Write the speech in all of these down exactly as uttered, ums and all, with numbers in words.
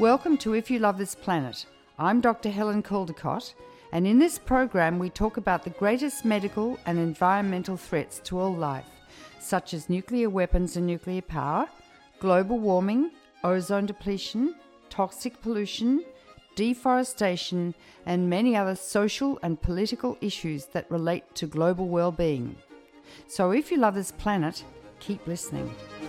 Welcome to If You Love This Planet. I'm Doctor Helen Caldicott, and in this program we talk about the greatest medical and environmental threats to all life, such as nuclear weapons and nuclear power, global warming, ozone depletion, toxic pollution, deforestation, and many other social and political issues that relate to global well-being. So if you love this planet, keep listening.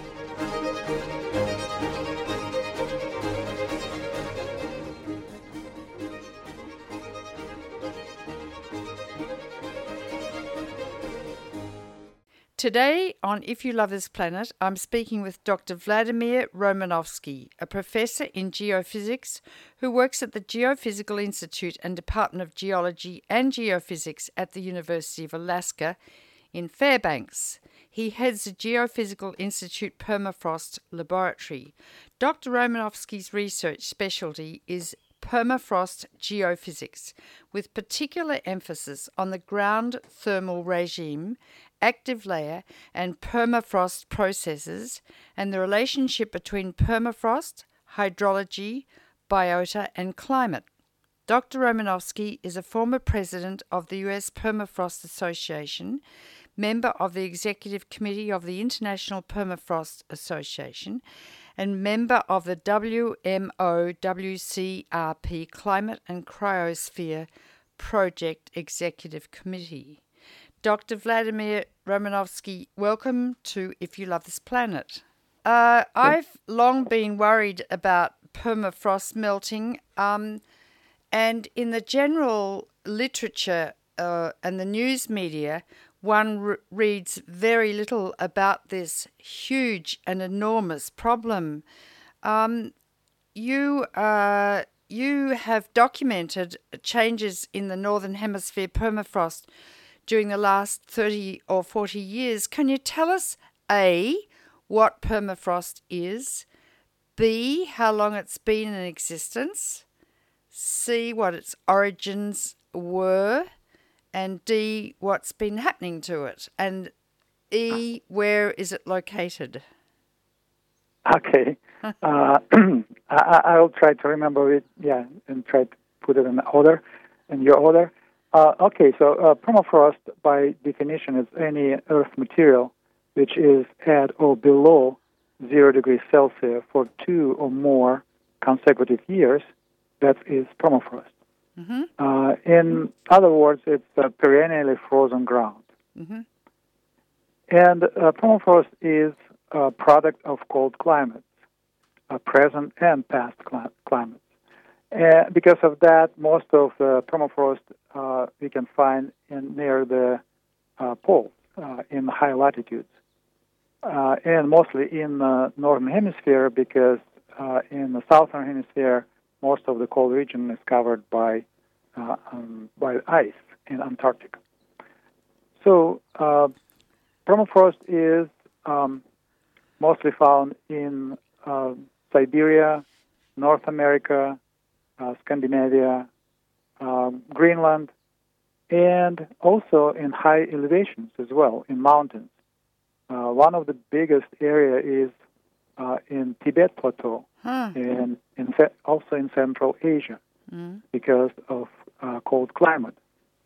Today on If You Love This Planet, I'm speaking with Doctor Vladimir Romanovsky, a professor in geophysics who works at the Geophysical Institute and Department of Geology and Geophysics at the University of Alaska in Fairbanks. He heads the Geophysical Institute Permafrost Laboratory. Doctor Romanovsky's research specialty is permafrost geophysics, with particular emphasis on the ground thermal regime, active layer, and permafrost processes, and the relationship between permafrost, hydrology, biota, and climate. Doctor Romanovsky is a former president of the U S Permafrost Association, member of the Executive Committee of the International Permafrost Association, and member of the W M O W C R P Climate and Cryosphere Project Executive Committee. Doctor Vladimir Romanovsky, welcome to If You Love This Planet. Uh, I've long been worried about permafrost melting, um, and in the general literature uh, and the news media, one re- reads very little about this huge and enormous problem. Um, you uh, you have documented changes in the Northern Hemisphere permafrost during the last thirty or forty years. Can you tell us, A, what permafrost is, B, how long it's been in existence, C, what its origins were, and D, what's been happening to it, and E, where is it located? Okay. uh, I, I'll try to remember it, yeah, and try to put it in order, in your order. Uh, okay, so uh, permafrost, by definition, is any earth material which is at or below zero degrees Celsius for two or more consecutive years. That is permafrost. Mm-hmm. Uh, in other words, it's a perennially frozen ground. Mm-hmm. And uh, permafrost is a product of cold climates, uh, present and past cli- climates. Uh, because of that, most of the permafrost uh, we can find in near the uh, poles, uh, in high latitudes, uh, and mostly in the northern hemisphere, because uh, in the southern hemisphere, most of the cold region is covered by uh, um, by ice in Antarctica. So uh, permafrost is um, mostly found in uh, Siberia, North America, uh, Scandinavia, um, Greenland, and also in high elevations as well, in mountains. Uh, one of the biggest area is uh, in Tibet Plateau, huh. and in, also in Central Asia, mm. because of uh, cold climate.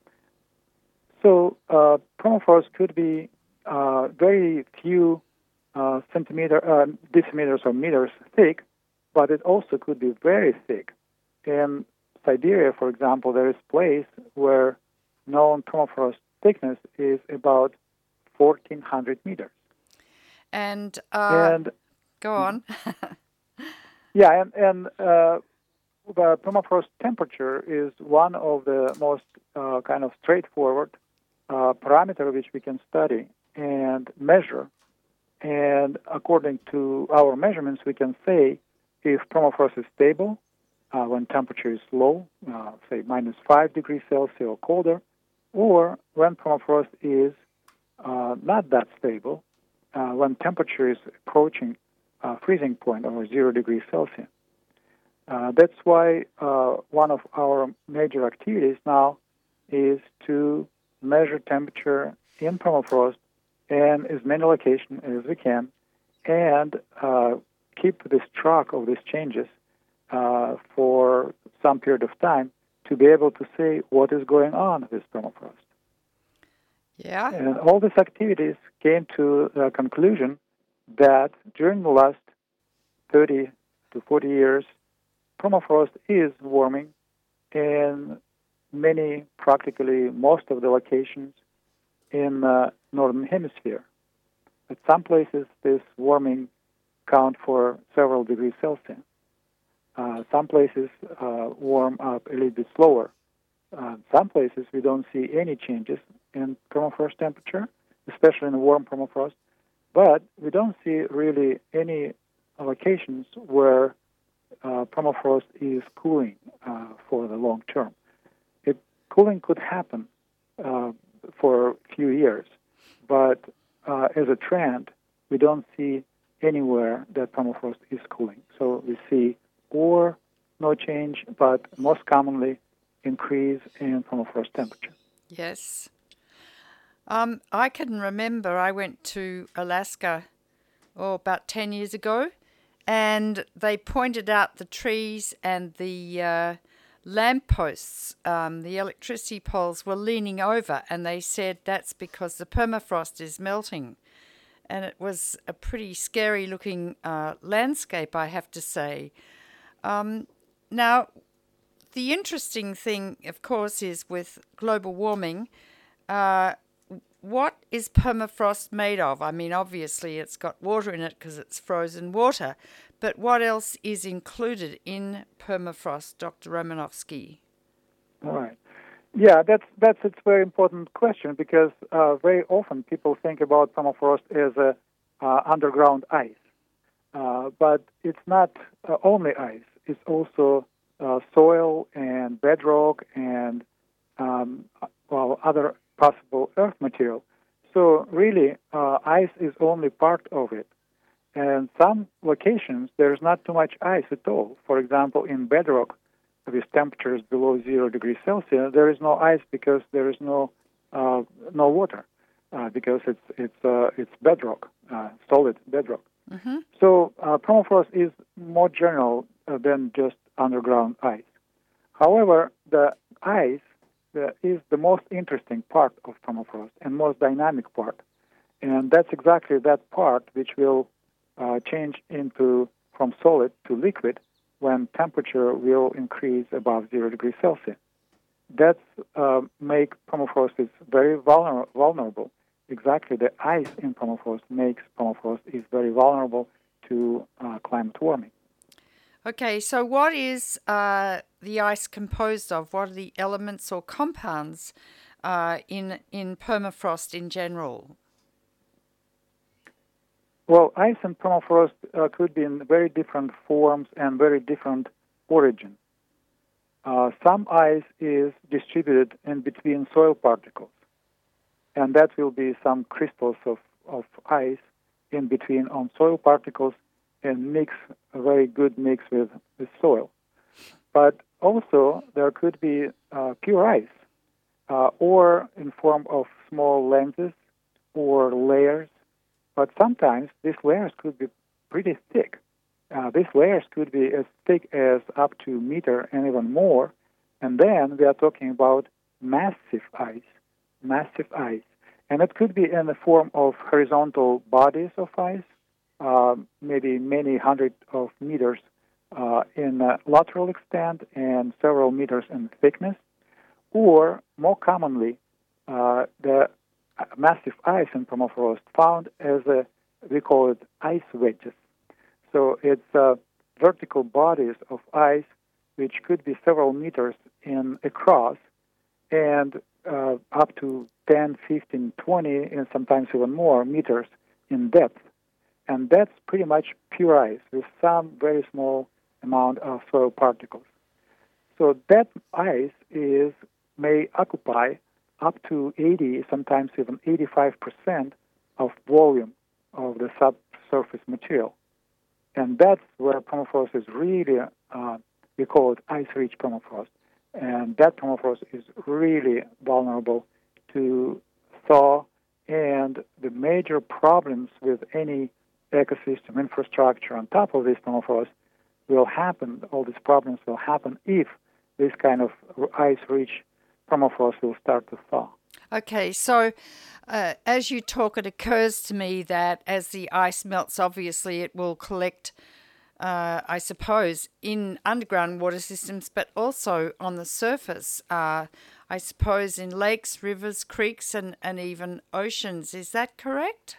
So uh, permafrost could be uh, very few uh, centimeter, uh, decimeters or meters thick, but it also could be very thick. In Siberia, for example, there is a place where known permafrost thickness is about fourteen hundred meters. And, uh, and go on. yeah, and, and uh, the permafrost temperature is one of the most uh, kind of straightforward uh, parameter which we can study and measure. And according to our measurements, we can say if permafrost is stable, uh, when temperature is low, uh, say minus five degrees Celsius or colder, or when permafrost is uh, not that stable, uh, when temperature is approaching uh, freezing point over zero degrees Celsius. Uh, that's why uh, one of our major activities now is to measure temperature in permafrost in as many locations as we can, and uh, keep this track of these changes uh, for some period of time to be able to say what is going on with permafrost. Yeah. And all these activities came to the conclusion that during the last thirty to forty years, permafrost is warming in many, practically most of the locations in the northern hemisphere. At some places, this warming count for several degrees Celsius. Uh, some places uh, warm up a little bit slower. Uh, some places we don't see any changes in permafrost temperature, especially in warm permafrost, but we don't see really any locations where uh, permafrost is cooling uh, for the long term. It, cooling could happen uh, for a few years, but uh, as a trend, we don't see anywhere that permafrost is cooling. So we see or no change, but most commonly increase in permafrost temperature. Yes. Um, I can remember I went to Alaska, oh, about ten years ago, and they pointed out the trees and the uh, lampposts, um, the electricity poles were leaning over, and they said that's because the permafrost is melting. And it was a pretty scary looking uh, landscape, I have to say. Um, now, the interesting thing, of course, is with global warming, uh, what is permafrost made of? I mean, obviously it's got water in it because it's frozen water, but what else is included in permafrost, Doctor Romanovsky? All right. Yeah, that's that's a very important question because uh, very often people think about permafrost as a uh, underground ice, uh, but it's not uh, only ice. It's also uh, soil and bedrock and um, well other possible earth material. So really, uh, ice is only part of it. And some locations there's not too much ice at all. For example, in bedrock, with temperatures below zero degrees Celsius, there is no ice because there is no uh, no water uh, because it's it's uh, it's bedrock, uh, solid bedrock. Mm-hmm. So uh, permafrost is more general uh, than just underground ice. However, the ice the, is the most interesting part of permafrost and most dynamic part, and that's exactly that part which will uh, change into from solid to liquid when temperature will increase above zero degrees Celsius. That's uh, make permafrost is very vulner- vulnerable. Exactly, the ice in permafrost makes permafrost is very vulnerable to uh, climate warming. Okay, so what is uh, the ice composed of? What are the elements or compounds uh, in in permafrost in general? Well, ice and permafrost uh, could be in very different forms and very different origin. Uh, some ice is distributed in between soil particles, and that will be some crystals of, of ice in between on soil particles and mix, a very good mix with, with soil. But also there could be uh, pure ice, uh, or in form of small lenses or layers. But sometimes these layers could be pretty thick. Uh, these layers could be as thick as up to a meter and even more. And then we are talking about massive ice, massive ice. And it could be in the form of horizontal bodies of ice, uh, maybe many hundred of meters uh, in uh, lateral extent and several meters in thickness. Or more commonly, uh, the massive ice in permafrost found as a, we call it ice wedges. So it's uh, vertical bodies of ice which could be several meters in across and uh, up to ten, fifteen, twenty, and sometimes even more meters in depth. And that's pretty much pure ice with some very small amount of soil particles. So that ice is may occupy up to eighty, sometimes even eighty-five percent of volume of the subsurface material. And that's where permafrost is really, uh, we call it ice-rich permafrost. And that permafrost is really vulnerable to thaw. And the major problems with any ecosystem infrastructure on top of this permafrost will happen, all these problems will happen if this kind of ice-rich permafrost will start to thaw. Okay, so uh, as you talk, it occurs to me that as the ice melts, obviously it will collect, uh, I suppose, in underground water systems, but also on the surface, uh, I suppose in lakes, rivers, creeks, and, and even oceans. Is that correct?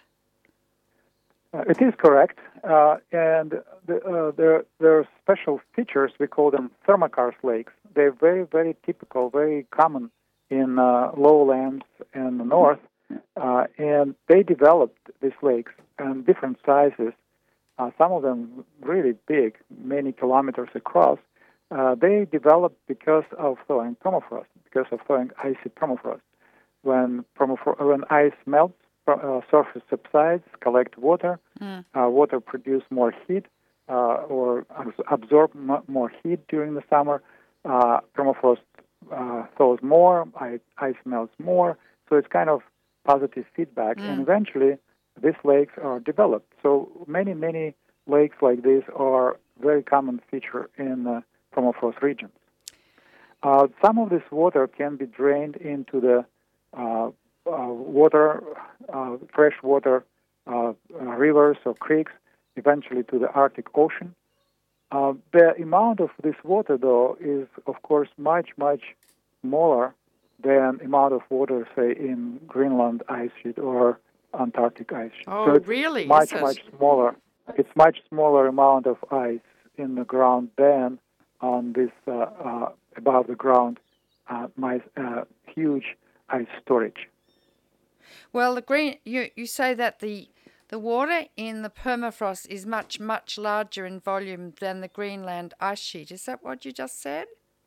Uh, it is correct, uh, and the, uh, there, there are special features, we call them thermokarst lakes. They're very, very typical, very common in uh, lowlands and the north, uh, and they developed these lakes in different sizes, uh, some of them really big, many kilometers across. Uh, they developed because of thawing permafrost, because of thawing icy permafrost. When, permafro- when ice melts, uh, surface subsides, collect water, mm. uh, water produce more heat uh, or absorb m- more heat during the summer, uh, permafrost uh, thaws more, ice, ice melts more, so it's kind of positive feedback, mm. and eventually these lakes are developed. So many, many lakes like this are very common feature in uh, permafrost regions. Uh, some of this water can be drained into the uh, uh, water, uh, fresh water, uh, uh, rivers or creeks, eventually to the Arctic Ocean. Uh, the amount of this water, though, is, of course, much, much smaller than amount of water, say, in Greenland ice sheet or Antarctic ice sheet. Oh, so it's really? much, Is much smaller. It's much smaller amount of ice in the ground than on this uh, uh, above the ground uh, my, uh, huge ice storage. Well, the green you, you say that the the water in the permafrost is much, much larger in volume than the Greenland ice sheet. Is that what you just said?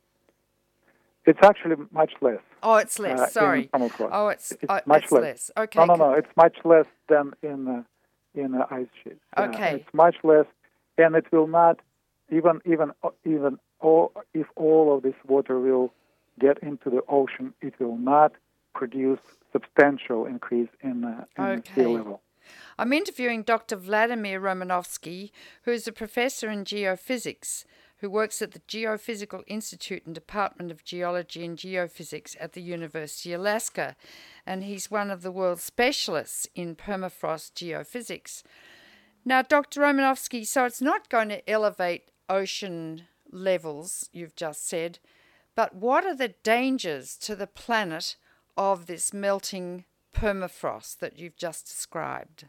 It's actually much less. Oh, it's less. Uh, Sorry. permafrost. Oh, it's, it's oh, much it's less. less. Okay. No, no, no. It's much less than in uh, in uh, ice sheet. Okay. Uh, it's much less, and it will not even even even all, if all of this water will get into the ocean, it will not produce substantial increase in, uh, in okay. sea level. I'm interviewing Doctor Vladimir Romanovsky, who is a professor in geophysics, who works at the Geophysical Institute and Department of Geology and Geophysics at the University of Alaska, and he's one of the world's specialists in permafrost geophysics. Now, Doctor Romanovsky, so it's not going to elevate ocean levels, you've just said, but what are the dangers to the planet of this melting permafrost that you've just described?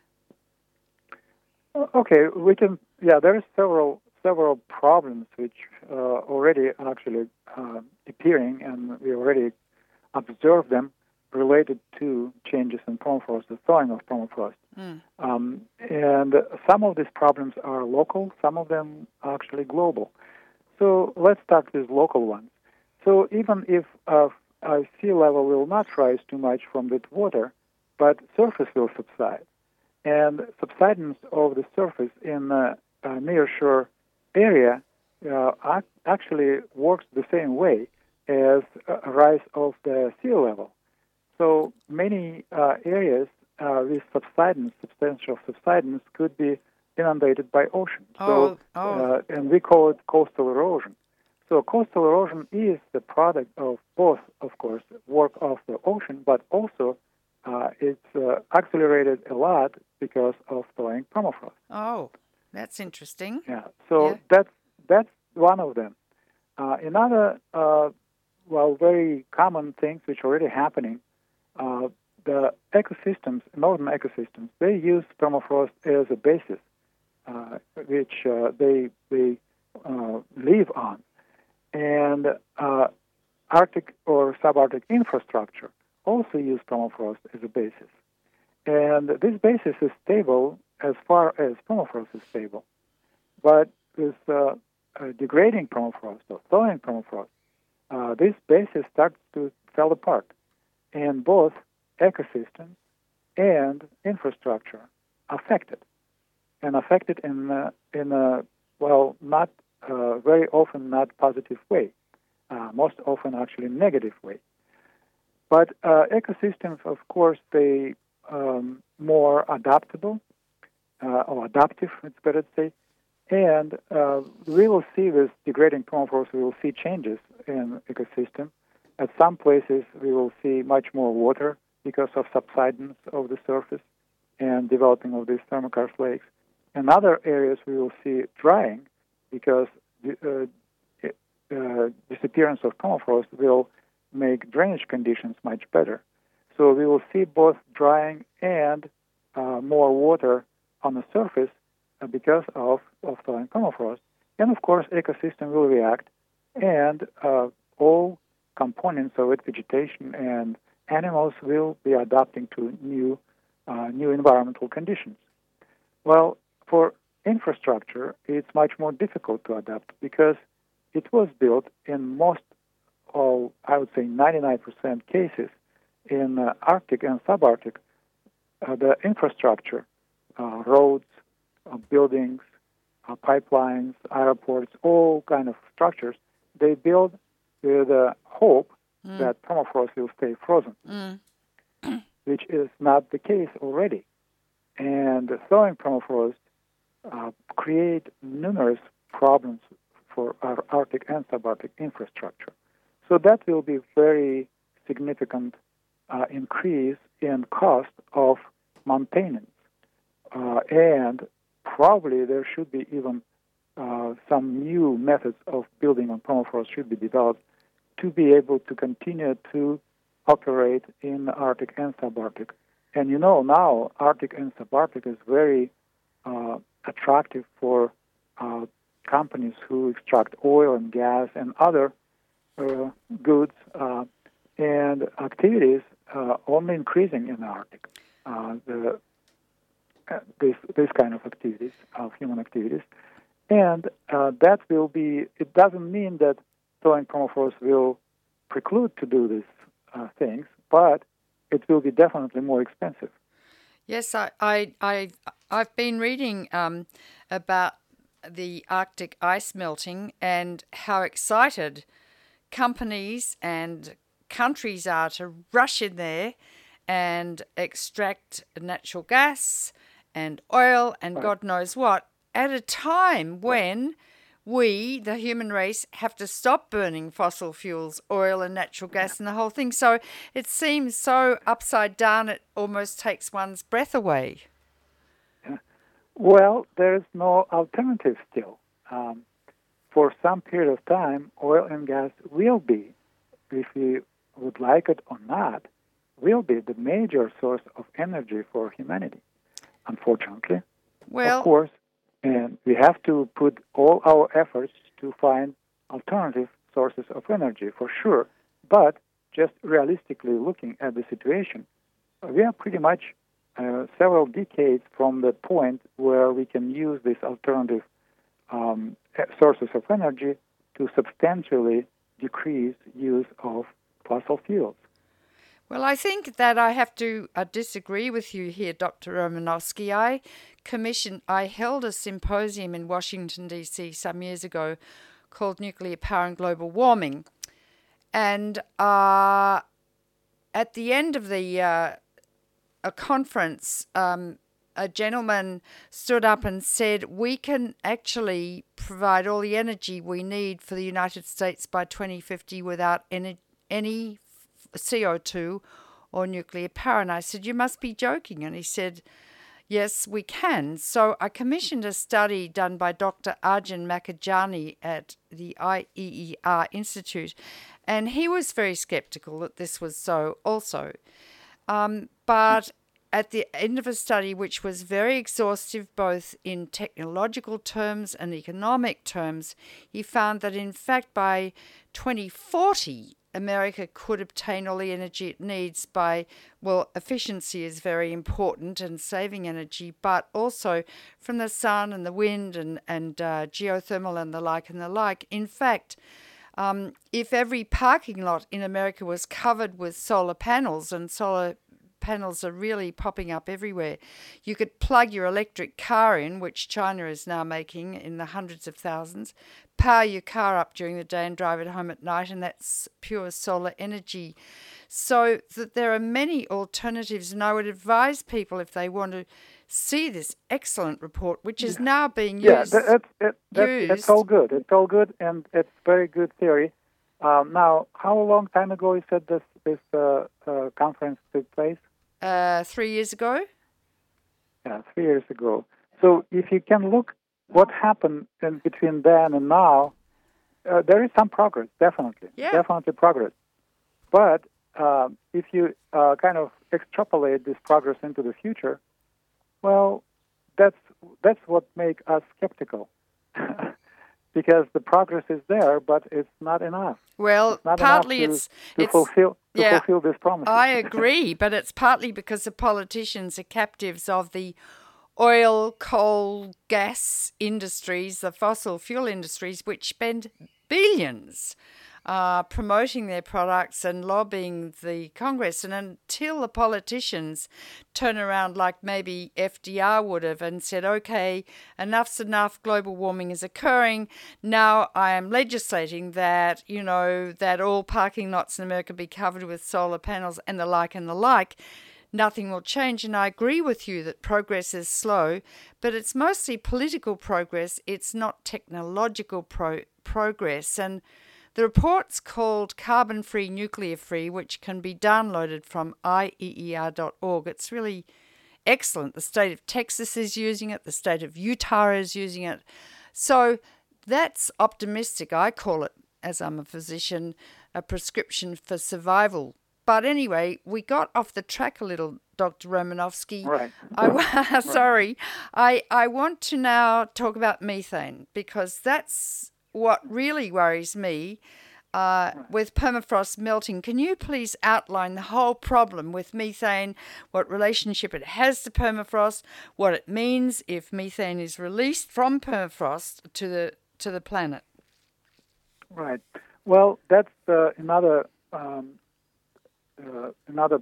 Okay, we can. Yeah, there are several several problems which uh, already actually uh, appearing, and we already observe them related to changes in permafrost, the thawing of permafrost. Mm. Um, and some of these problems are local, some of them are actually global. So let's start with local ones. So even if uh, uh, sea level will not rise too much from that water, but surface will subside. And subsidence of the surface in uh, a nearshore area uh, ac- actually works the same way as a rise of the sea level. So many uh, areas uh, with subsidence, substantial subsidence, could be inundated by ocean. Oh, so, oh. Uh, and we call it coastal erosion. So coastal erosion is the product of both, of course, work of the ocean, but also uh, it's uh, accelerated a lot because of thawing permafrost. Oh, that's interesting. Yeah. So yeah. that's that's one of them. Uh, another, uh, well, very common things which are already happening. Uh, the ecosystems, northern ecosystems, they use permafrost as a basis, uh, which uh, they they uh, live on. And uh, Arctic or subarctic infrastructure also use permafrost as a basis. And this basis is stable as far as permafrost is stable. But with uh, uh, degrading permafrost or thawing permafrost, uh, this basis starts to fall apart. And both ecosystems and infrastructure affected. And affected in, uh, in a, well, not uh, very often not positive way. Uh, most often actually negative way. But uh, ecosystems, of course, they um, more adaptable uh, or adaptive, it's better to say, And uh, we will see this degrading permafrost, we will see changes in ecosystem. At some places, we will see much more water because of subsidence of the surface and developing of these thermokarst lakes. In other areas, we will see drying because the uh, uh, disappearance of permafrost will make drainage conditions much better. So we will see both drying and uh, more water on the surface uh, because of, of thawing permafrost. And of course, ecosystem will react, and uh, all components of it, vegetation and animals, will be adapting to new uh, new environmental conditions. Well, for infrastructure, it's much more difficult to adapt because it was built in most, of, I would say, ninety-nine percent cases in uh, Arctic and subarctic. Uh, the infrastructure, uh, roads, uh, buildings, uh, pipelines, airports, all kind of structures, they build with the hope mm. that permafrost will stay frozen, mm. which is not the case already. And the thawing permafrost uh, create numerous problems for our Arctic and subarctic infrastructure. So that will be very significant uh, increase in cost of maintenance. Uh, and probably there should be even uh, some new methods of building on permafrost should be developed to be able to continue to operate in Arctic and subarctic. And you know, now Arctic and subarctic is very uh, attractive for uh, companies who extract oil and gas and other uh, goods uh, and activities uh, only increasing in the Arctic. Uh, the, uh, this this kind of activities, of human activities. And uh, that will be, it doesn't mean that thawing permafrost will preclude to do these uh, things, but it will be definitely more expensive. Yes, I, I, I, I've been reading um, about the Arctic ice melting and how excited companies and countries are to rush in there and extract natural gas and oil and right. God knows what, at a time when right. we, the human race, have to stop burning fossil fuels, oil and natural gas and the whole thing. So it seems so upside down it almost takes one's breath away. Yeah. Well, there is no alternative still. Um, for some period of time, oil and gas will be, if we would like it or not, will be the major source of energy for humanity, unfortunately. Well, of course, and we have to put all our efforts to find alternative sources of energy, for sure. But just realistically looking at the situation, we are pretty much uh, several decades from the point where we can use these alternative um, sources of energy to substantially decrease use of fossil fuels. Well, I think that I have to uh, disagree with you here, Doctor Romanowski. I commissioned, I held a symposium in Washington, D C some years ago called Nuclear Power and Global Warming. And uh, at the end of the uh, a conference, um, a gentleman stood up and said, we can actually provide all the energy we need for the United States by twenty fifty without any, any C O two or nuclear power. And I said, you must be joking. And he said, yes, we can. So I commissioned a study done by Doctor Arjun Makhijani at the I E E R Institute, and he was very skeptical that this was so also. Um, but at the end of a study which was very exhaustive both in technological terms and economic terms, he found that in fact by twenty forty, America could obtain all the energy it needs by, well, efficiency is very important and saving energy, but also from the sun and the wind and, and uh, geothermal and the like and the like. In fact, um, if every parking lot in America was covered with solar panels, and solar panels are really popping up everywhere, you could plug your electric car in, which China is now making in the hundreds of thousands, power your car up during the day and drive it home at night, and that's pure solar energy. So that there are many alternatives, and I would advise people, if they want to see this excellent report, which is now being used. Yeah, that, that's, that, that's, used. It's all good. It's all good, and it's very good theory. Um, now, how long time ago you said this this uh, uh, conference took place? Uh, three years ago. Yeah, three years ago. So if you can look what happened in between then and now, uh, there is some progress, definitely. Yeah. Definitely progress. But uh, if you uh, kind of extrapolate this progress into the future, well, that's that's what makes us skeptical. Because the progress is there, but it's not enough. Well, it's not partly enough to, it's to it's fulfill to yeah, fulfill this promise. I agree, but it's partly because the politicians are captives of the oil, coal, gas industries, the fossil fuel industries, which spend billions uh, promoting their products and lobbying the Congress. And until the politicians turn around like maybe F D R would have and said, okay, enough's enough, global warming is occurring. Now I am legislating that, you know, that all parking lots in America be covered with solar panels and the like and the like. Nothing will change. And I agree with you that progress is slow, but it's mostly political progress. It's not technological pro- progress. And the report's called Carbon Free, Nuclear Free, which can be downloaded from I E E R dot org. It's really excellent. The state of Texas is using it. The state of Utah is using it. So that's optimistic. I call it, as I'm a physician, a prescription for survival. But anyway, we got off the track a little, Doctor Romanovsky. Right. I, sorry. I, I want to now talk about methane, because that's what really worries me uh, with permafrost melting. Can you please outline the whole problem with methane, what relationship it has to permafrost, what it means if methane is released from permafrost to the to the planet? Right. Well, that's uh, another um, uh, another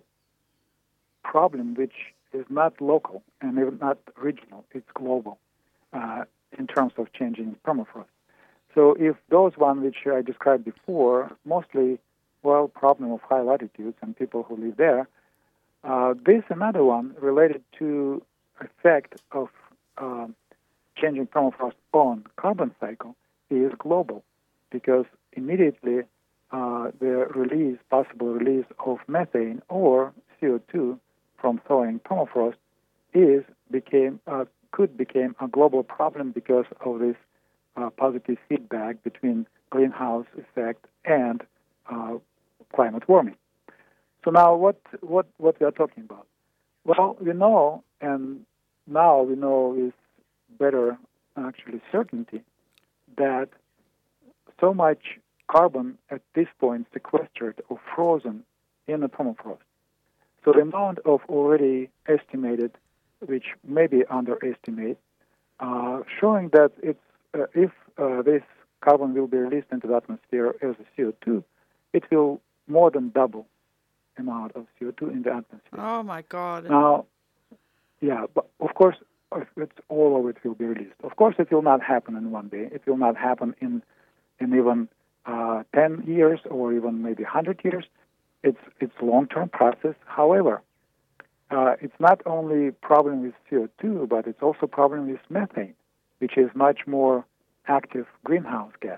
problem which is not local and even not regional. It's global uh, in terms of changing permafrost. So if those ones which I described before, mostly, well, problem of high latitudes and people who live there, uh, this another one related to effect of uh, changing permafrost on carbon cycle is global, because immediately uh, the release, possible release of methane or C O two from thawing permafrost is became uh, could become a global problem because of this uh, positive feedback between greenhouse effect and uh, climate warming. So now, what what what we are talking about? Well, we know, and now we know with better actually certainty, that so much carbon at this point sequestered or frozen in the permafrost. So the amount of already estimated, which maybe underestimate, uh, showing that it's uh, if uh, this carbon will be released into the atmosphere as a C O two, it will more than double amount of C O two in the atmosphere. Oh my God! Now, yeah, but of course, it's all of it will be released. Of course, it will not happen in one day. It will not happen in in even uh, ten years or even maybe one hundred years. It's it's a long-term process. However, uh, it's not only problem with C O two, but it's also problem with methane, which is much more active greenhouse gas.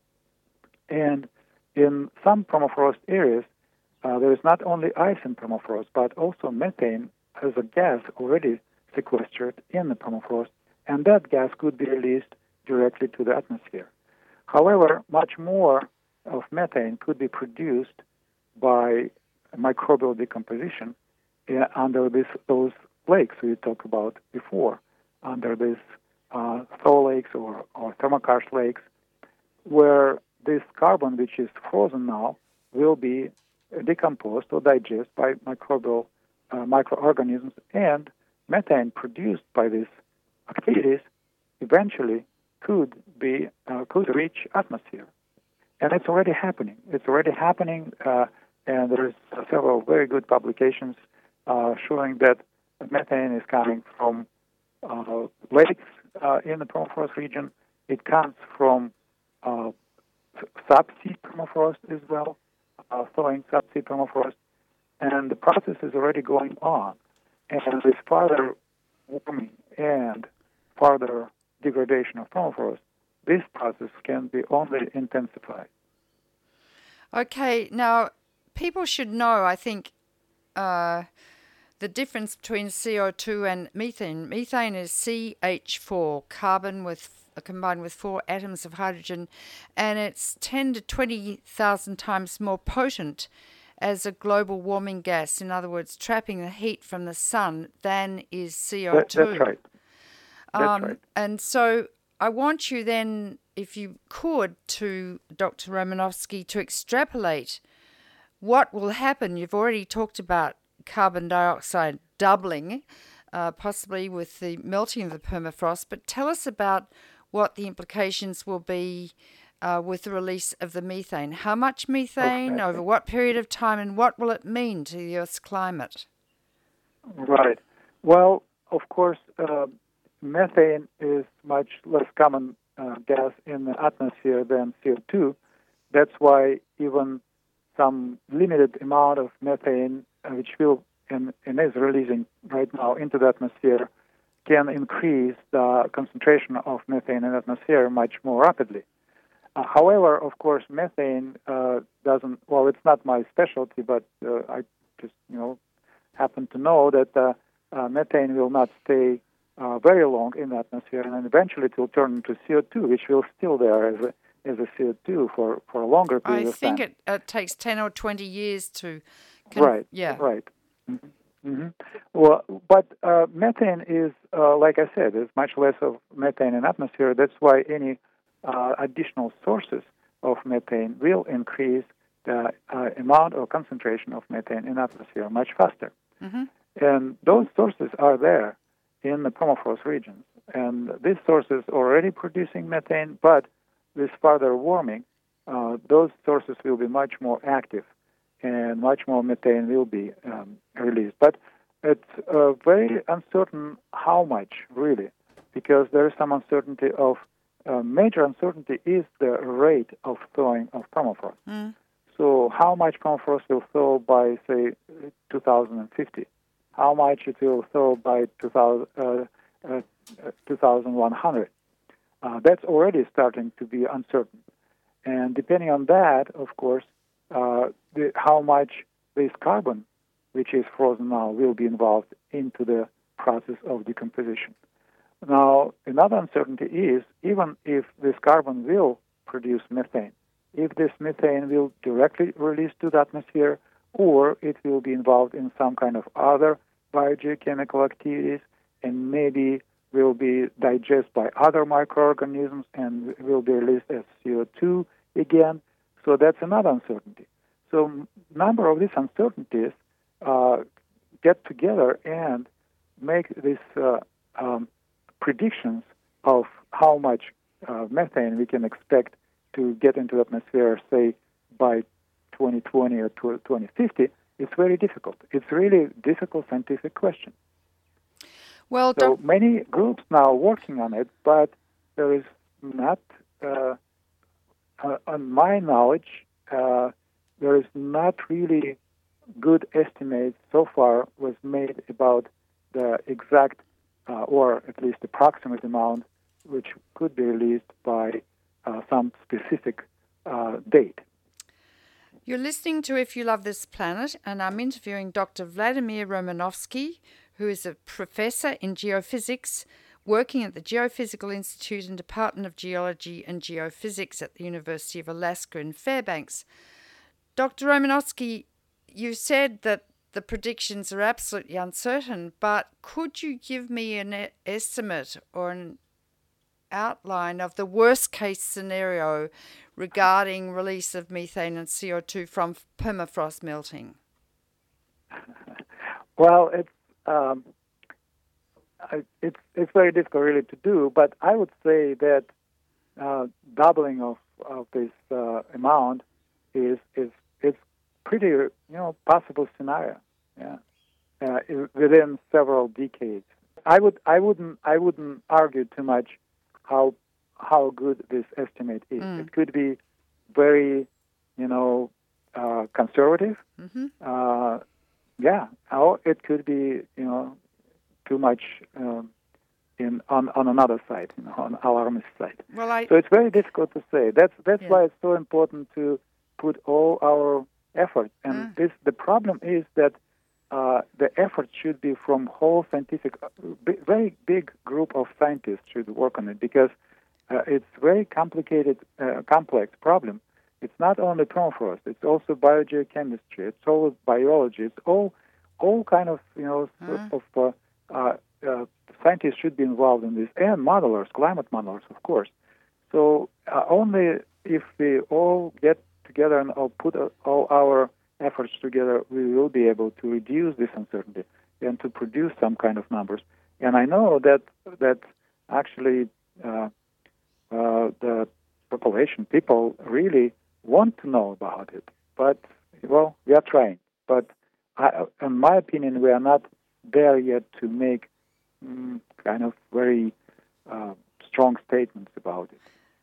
And in some permafrost areas, uh, there is not only ice in permafrost, but also methane as a gas already sequestered in the permafrost, and that gas could be released directly to the atmosphere. However, much more of methane could be produced by microbial decomposition uh, under this, those lakes we talked about before, under these uh, thaw lakes or, or thermokarst lakes, where this carbon, which is frozen now, will be decomposed or digested by microbial uh, microorganisms, and methane produced by these activities eventually could be uh, could reach atmosphere, and it's already happening. It's already happening, uh, and there's several very good publications uh, showing that methane is coming from uh, lakes uh, in the permafrost region. It comes from uh, subsea permafrost as well, uh, thawing subsea permafrost, and the process is already going on. And with further warming and further degradation of permafrost, this process can be only intensified. Okay, now people should know, I think, uh, the difference between C O two and methane. Methane is C H four, carbon with uh, combined with four atoms of hydrogen, and it's ten to twenty thousand times more potent as a global warming gas. In other words, trapping the heat from the sun than is C O two. That, that's right. That's um, right. And so I want you then, if you could, to Doctor Romanovsky, to extrapolate what will happen. You've already talked about carbon dioxide doubling, uh, possibly with the melting of the permafrost, but tell us about what the implications will be uh, with the release of the methane. How much methane, Okay. over what period of time, and what will it mean to the Earth's climate? Right. Well, of course, uh, methane is much less common uh, gas in the atmosphere than C O two. That's why even some limited amount of methane, uh, which will and, and is releasing right now into the atmosphere, can increase the concentration of methane in the atmosphere much more rapidly. Uh, however, of course, methane uh, doesn't, well, it's not my specialty, but uh, I just, you know, happen to know that uh, uh, methane will not stay uh, very long in the atmosphere, and then eventually it will turn into C O two, which will still there as a, as a C O two for, for a longer period I of time. think it, it takes ten or twenty years to... Con- right, yeah. right. Mm-hmm. Mm-hmm. Well, but uh, methane is, uh, like I said, there's much less of methane in the atmosphere. That's why any uh, additional sources of methane will increase the uh, amount or concentration of methane in the atmosphere much faster. Mm-hmm. And those sources are there in the permafrost regions. And these sources are already producing methane, but with further warming, uh, those sources will be much more active and much more methane will be um, released. But it's uh, very uncertain how much, really, because there is some uncertainty of, uh, major uncertainty is the rate of thawing of permafrost. Mm. So how much permafrost will thaw by, say, two thousand fifty? How much it will thaw by two thousand, uh, uh, two thousand one hundred? Uh, that's already starting to be uncertain. And depending on that, of course, uh, the, how much this carbon, which is frozen now, will be involved into the process of decomposition. Now, another uncertainty is, even if this carbon will produce methane, if this methane will directly release to the atmosphere, or it will be involved in some kind of other biogeochemical activities, and maybe will be digested by other microorganisms and will be released as C O two again. So that's another uncertainty. So a number of these uncertainties uh, get together and make these uh, um, predictions of how much uh, methane we can expect to get into the atmosphere, say, by twenty twenty or twenty fifty. It's very difficult. It's really a difficult scientific question. Well, so doc- many groups now working on it, but there is not, uh, uh, on my knowledge, uh, there is not really good estimates so far was made about the exact uh, or at least approximate amount which could be released by uh, some specific uh, date. You're listening to If You Love This Planet, and I'm interviewing Doctor Vladimir Romanovsky, who is a professor in geophysics working at the Geophysical Institute and Department of Geology and Geophysics at the University of Alaska in Fairbanks. Doctor Romanovsky, you said that the predictions are absolutely uncertain, but could you give me an estimate or an outline of the worst case scenario regarding release of methane and C O two from permafrost melting? Well, it's um, it's it's very difficult really to do, but I would say that uh, doubling of of this uh, amount is is it's pretty you know possible scenario. Yeah, uh, within several decades. I would I wouldn't I wouldn't argue too much how how good this estimate is. Mm. It could be very, you know, uh, conservative. Mm-hmm. Uh, yeah, or it could be, you know, too much um, in on, on another side, you know, on alarmist side. Well, I, so it's very difficult to say. That's that's Yeah. why it's so important to put all our effort. And Mm. this the problem is that uh, the effort should be from whole scientific, uh, b- very big group of scientists should work on it, because uh, it's very complicated, uh, complex problem. It's not only permafrost; it's also biogeochemistry. It's all biology. It's all all kind of you know sort Mm. of uh, uh, uh, scientists should be involved in this, and modelers, climate modelers, of course. So uh, only if we all get together and all put uh, all our efforts together, we will be able to reduce this uncertainty and to produce some kind of numbers. And I know that that actually uh, uh, the population, people really want to know about it. But, well, we are trying. But I, in my opinion, we are not there yet to make mm, kind of very uh, strong statements about it.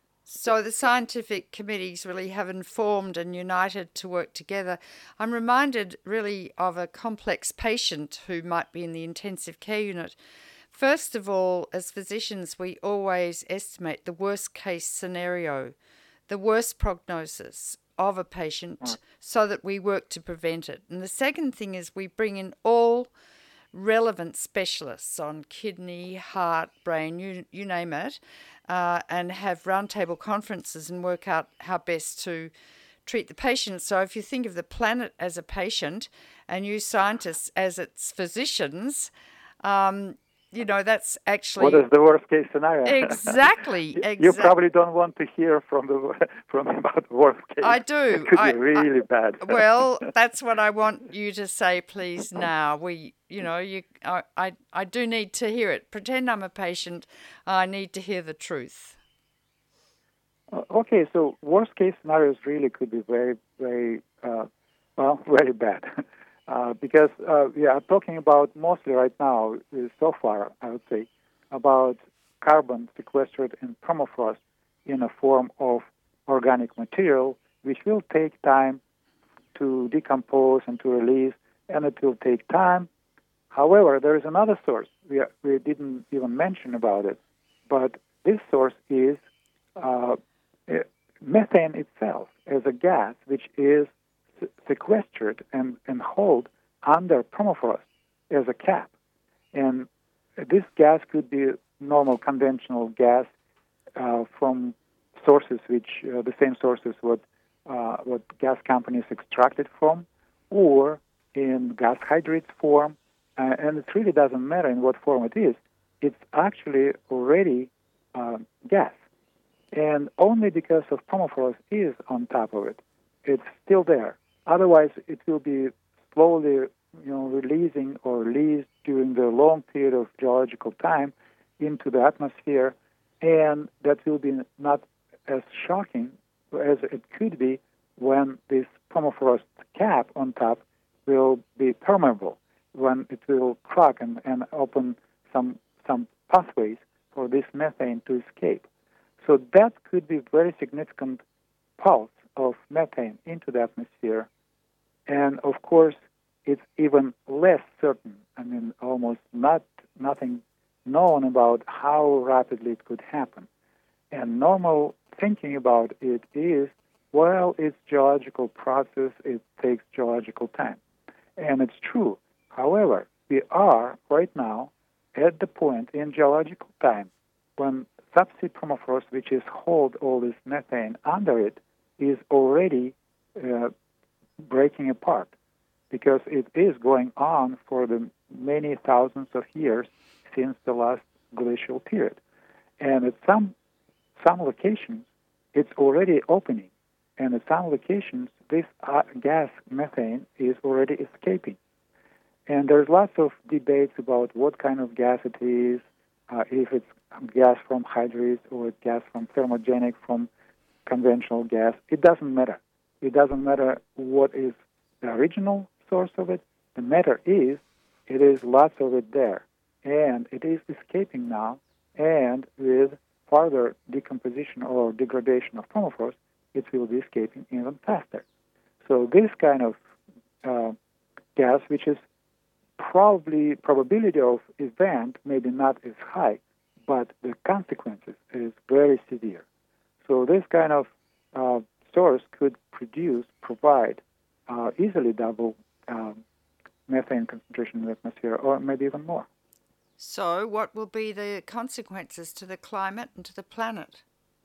So the scientific committees really have informed and united to work together. I'm reminded really of a complex patient who might be in the intensive care unit. First of all, as physicians, we always estimate the worst case scenario, the worst prognosis of a patient, so that we work to prevent it. And the second thing is we bring in all relevant specialists on kidney, heart, brain, you, you name it, uh, and have roundtable conferences and work out how best to treat the patient. So if you think of the planet as a patient and you scientists as its physicians, um, you know, that's actually... What is the worst case scenario? Exactly, you, exactly. You probably don't want to hear from the from about the worst case. I do. It could I, be really I, bad. Well, that's what I want you to say, please. Now we, you know, you, I, I, I do need to hear it. Pretend I'm a patient. I need to hear the truth. Uh, okay, so worst case scenarios really could be very, very, uh, well, very bad. Uh, because uh, we are talking about mostly right now, uh, so far, I would say, about carbon sequestered in permafrost in a form of organic material, which will take time to decompose and to release, and it will take time. However, there is another source. We, are, we didn't even mention about it, but this source is uh, methane itself as a gas, which is sequestered and, and held under permafrost as a cap. And this gas could be normal conventional gas uh, from sources which, uh, the same sources what, uh, what gas companies extracted from, or in gas hydrates form. Uh, and it really doesn't matter in what form it is. It's actually already uh, gas. And only because of permafrost is on top of it, it's still there. Otherwise, it will be slowly, you know, releasing or released during the long period of geological time into the atmosphere, and that will be not as shocking as it could be when this permafrost cap on top will be permeable, when it will crack and, and open some some pathways for this methane to escape. So that could be very significant pulse of methane into the atmosphere. And of course, it's even less certain. I mean, almost not nothing known about how rapidly it could happen. And normal thinking about it is, well, it's geological process. It takes geological time, and it's true. However, we are right now at the point in geological time when subsea permafrost, which is hold all this methane under it, is already uh, breaking apart, because it is going on for the many thousands of years since the last glacial period. And at some some locations, it's already opening. And at some locations, this uh, gas methane is already escaping. And there's lots of debates about what kind of gas it is, uh, if it's gas from hydrates or gas from thermogenic, from conventional gas. It doesn't matter. It doesn't matter what is the original source of it. The matter is, it is lots of it there. And it is escaping now, and with further decomposition or degradation of permafrost, it will be escaping even faster. So this kind of uh, gas, which is probably probability of event maybe not as high, but the consequences is very severe. So this kind of uh, source could produce, provide uh, easily double um, methane concentration in the atmosphere, or maybe even more. So what will be the consequences to the climate and to the planet?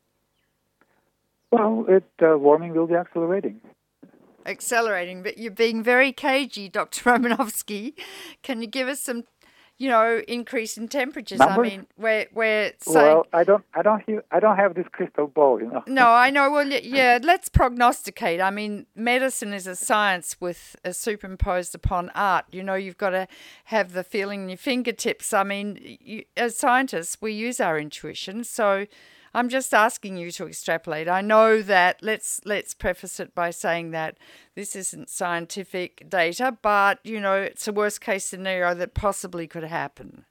Well, it uh, warming will be accelerating. Accelerating, but you're being very cagey, Doctor Romanovsky. Can you give us some, you know, increase in temperatures? Numbers? I mean, we're we're saying. Well, I don't, I don't, hear, I don't have this crystal ball, you know. No, I know. Well, yeah. Let's prognosticate. I mean, medicine is a science with a superimposed upon art. You know, you've got to have the feeling in your fingertips. I mean, you, as scientists, we use our intuition. So, I'm just asking you to extrapolate. I know that. Let's let's preface it by saying that this isn't scientific data, but you know, it's a worst case scenario that possibly could happen.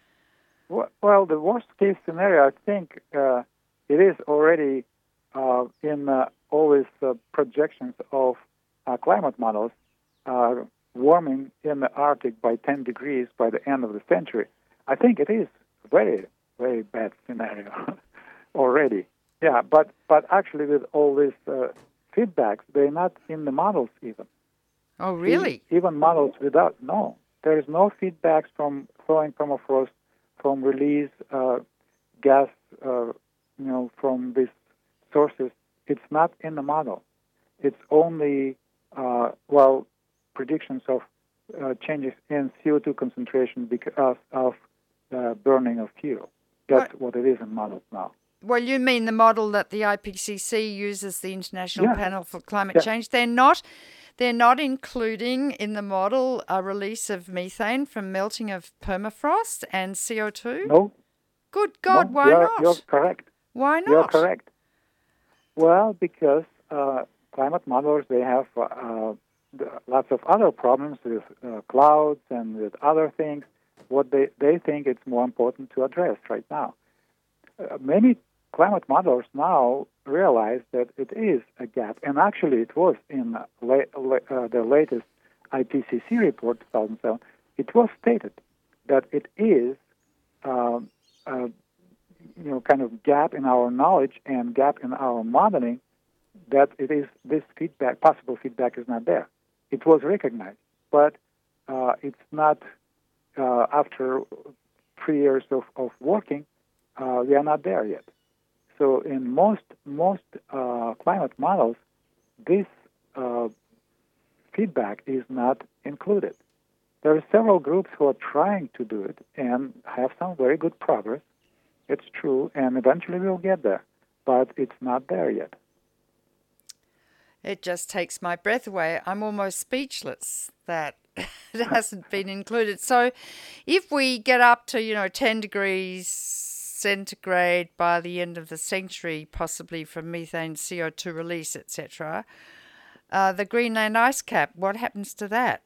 Well, the worst case scenario, I think, uh, it is already uh, in uh, all these uh, projections of uh, climate models, uh, warming in the Arctic by ten degrees by the end of the century. I think it is a very, very bad scenario already. Yeah, but, but actually with all these uh, feedbacks, they're not in the models even. Oh, really? Even models without, no. There is no feedbacks from thawing permafrost, from release uh, gas, uh, you know, from these sources. It's not in the model. It's only, uh, well, predictions of uh, changes in C O two concentration because of uh, burning of fuel. That's what? what it is in models now. Well, you mean the model that the I P C C uses, the International yeah. Panel for Climate yeah. Change. They're not, they're not including in the model a release of methane from melting of permafrost and C O two? No. Good God, no, why you're, not? You're correct. Why not? You're correct. Well, because uh, climate modelers, they have uh, lots of other problems with uh, clouds and with other things. What they, they think it's more important to address right now. Uh, many climate modelers now realize that it is a gap, and actually it was in la- la- uh, the latest I P C C report, two thousand seven, it was stated that it is um, uh, you know, kind of gap in our knowledge and gap in our modeling, that it is this feedback, possible feedback is not there. It was recognized, but uh, it's not, uh, after three years of, of working, uh, we are not there yet. So in most most uh, climate models, this uh, feedback is not included. There are several groups who are trying to do it and have some very good progress. It's true, and eventually we'll get there, but it's not there yet. It just takes my breath away. I'm almost speechless that it hasn't been included. So if we get up to, you know, ten degrees centigrade by the end of the century, possibly from methane, C O two release, et cetera, uh, the Greenland ice cap, what happens to that?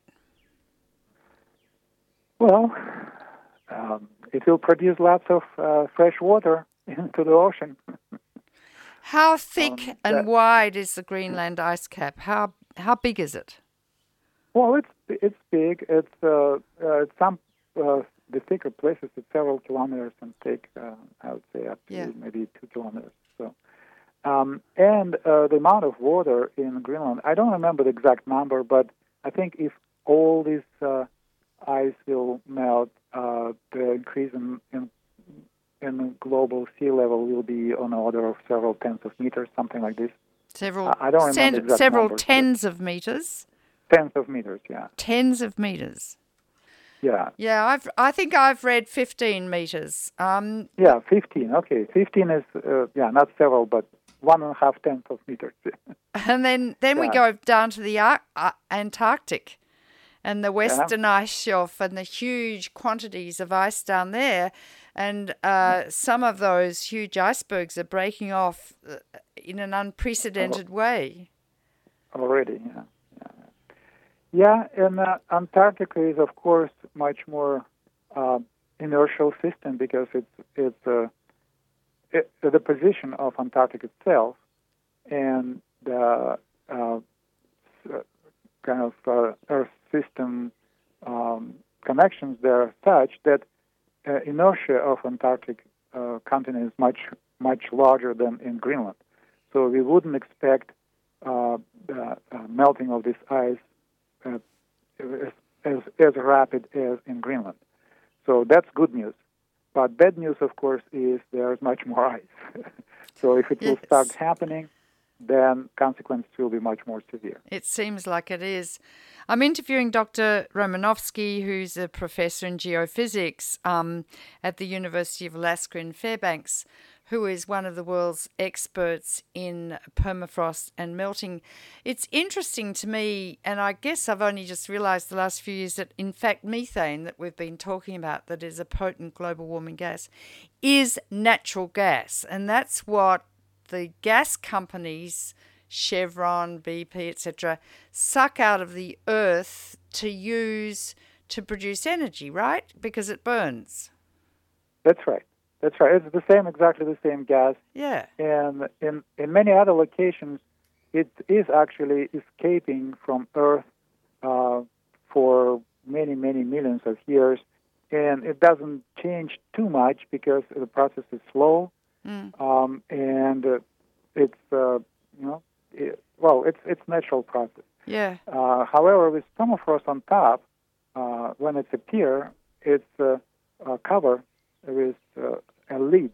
Well, um, it will produce lots of uh, fresh water into the ocean. How thick um, and that, wide is the Greenland ice cap? How how big is it? Well, it's it's big. It's uh, uh, some uh, the thicker places. It's several kilometers and thick. Uh, I would say up to yeah. maybe two kilometers. So, um, and uh, the amount of water in Greenland, I don't remember the exact number, but I think if all this uh, ice will melt, uh, the increase in, in in global sea level will be on the order of several tens of meters, something like this. Several, uh, I don't remember cent- exact several numbers, tens of meters. Tens of meters, yeah. Tens of meters. Yeah. Yeah, I've. I think I've read fifteen meters. Um, yeah, fifteen. Okay, fifteen is uh, yeah, not several, but one and a half tenths of meters. And then, then yeah. we go down to the Ar- uh, Antarctic, and the western yeah. ice shelf, and the huge quantities of ice down there, and uh, some of those huge icebergs are breaking off uh, in an unprecedented oh. way. Already, yeah. Yeah, and uh, Antarctica is, of course, much more uh, inertial system because it's it's uh, it, the position of Antarctica itself and the uh, kind of uh, Earth system um, connections there are such that uh, inertia of Antarctic uh, continent is much much larger than in Greenland. So we wouldn't expect uh, the uh, melting of this ice uh, as, as as rapid as in Greenland. So that's good news. But bad news, of course, is there's much more ice. So if it Yes. will start happening, then consequences will be much more severe. It seems like it is. I'm interviewing Doctor Romanovsky, who's a professor in geophysics um, at the University of Alaska in Fairbanks, who is one of the world's experts in permafrost and melting. It's interesting to me, and I guess I've only just realised the last few years that, in fact, methane that we've been talking about, that is a potent global warming gas, is natural gas. And that's what the gas companies, Chevron, B P, et cetera, suck out of the earth to use to produce energy, right? Because it burns. That's right. That's right. It's the same, exactly the same gas. Yeah. And in, in many other locations, it is actually escaping from Earth uh, for many, many millions of years. And it doesn't change too much because the process is slow. Mm. Um, and uh, it's, uh, you know, it, well, it's it's natural process. Yeah. Uh, however, with permafrost on top, uh, when it's appear, it's uh, uh, covered with uh, a lid,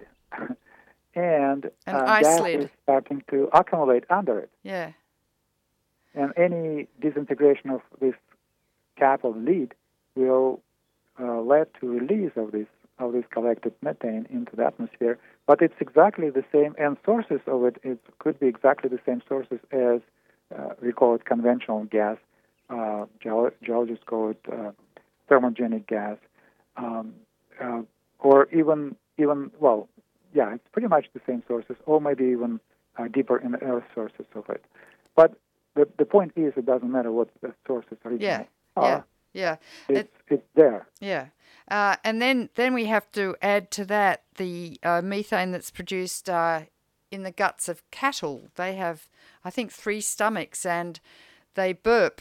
and An uh, ice gas lid. is starting to accumulate under it. Yeah. And any disintegration of this cap or lid will uh, lead to release of this of this collected methane into the atmosphere. But it's exactly the same, and sources of it, it could be exactly the same sources as uh, we call it conventional gas. Uh, geolo- geologists call it uh, thermogenic gas, um, uh, or even even well, yeah, it's pretty much the same sources, or maybe even uh, deeper in the earth sources of it. But the the point is, it doesn't matter what the sources originally Yeah. are. Yeah. Yeah. It's It, it's there. yeah. Uh, and then, then we have to add to that the uh, methane that's produced uh, in the guts of cattle. They have, I think, three stomachs, and they burp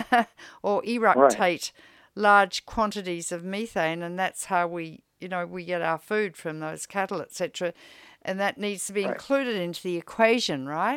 or eructate right. large quantities of methane, and that's how we, you know, we get our food from those cattle, et cetera. And that needs to be right. included into the equation, right?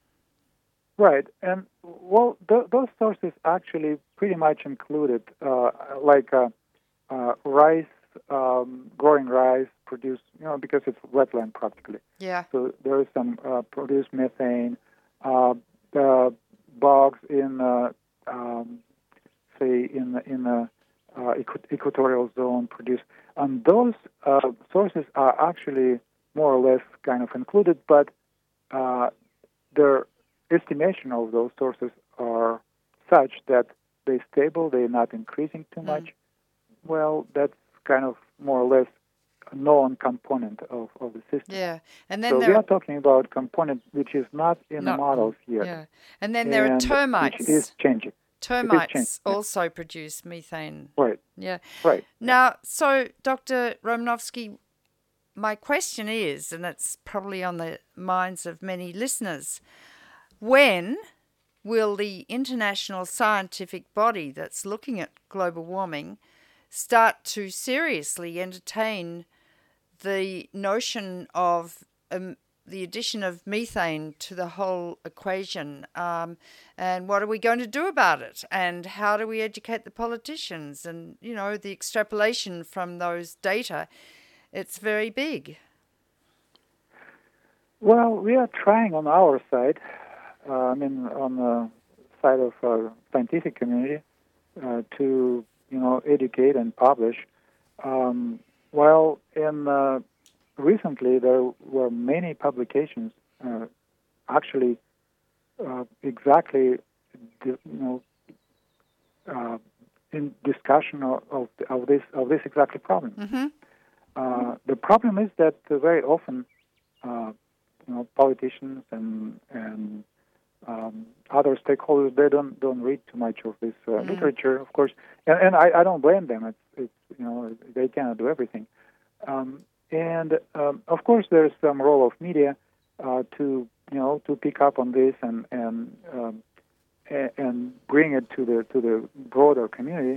Right, and well, th- those sources actually pretty much included, uh, like uh, uh, rice, um, growing rice produced, you know, because it's wetland practically. Yeah. So there is some uh, produced methane. Uh, the bogs in, uh, um, say, in the in the uh, equ- equatorial zone produce, and those uh, sources are actually more or less kind of included, but uh, they're estimation of those sources are such that they're stable, they're not increasing too much. Mm. Well, that's kind of more or less a known component of, of the system. Yeah, and then so there we are talking about component which is not in not, the models yet. Yeah, and then there and are termites. Which is changing. Termites changing. also yeah. produce methane. Right. Yeah. Right. Now, so Doctor Romanovsky, my question is, and it's probably on the minds of many listeners, when will the international scientific body that's looking at global warming start to seriously entertain the notion of um, the addition of methane to the whole equation? Um, and what are we going to do about it? And how do we educate the politicians? And, you know, the extrapolation from those data, it's very big. Well, we are trying on our side. Uh, I mean, on the side of uh, scientific community, uh, to you know educate and publish. Um, well, in uh, recently there were many publications, uh, actually, uh, exactly, you know, uh, in discussion of, of of this of this exactly problem. Mm-hmm. Uh, the problem is that uh, very often, uh, you know, politicians and and Um, other stakeholders, they don't don't read too much of this uh, mm. literature, of course, and, and I, I don't blame them. It's, it's you know they cannot do everything, um, and um, of course there's some role of media uh, to you know to pick up on this and and um, and bring it to the to the broader community.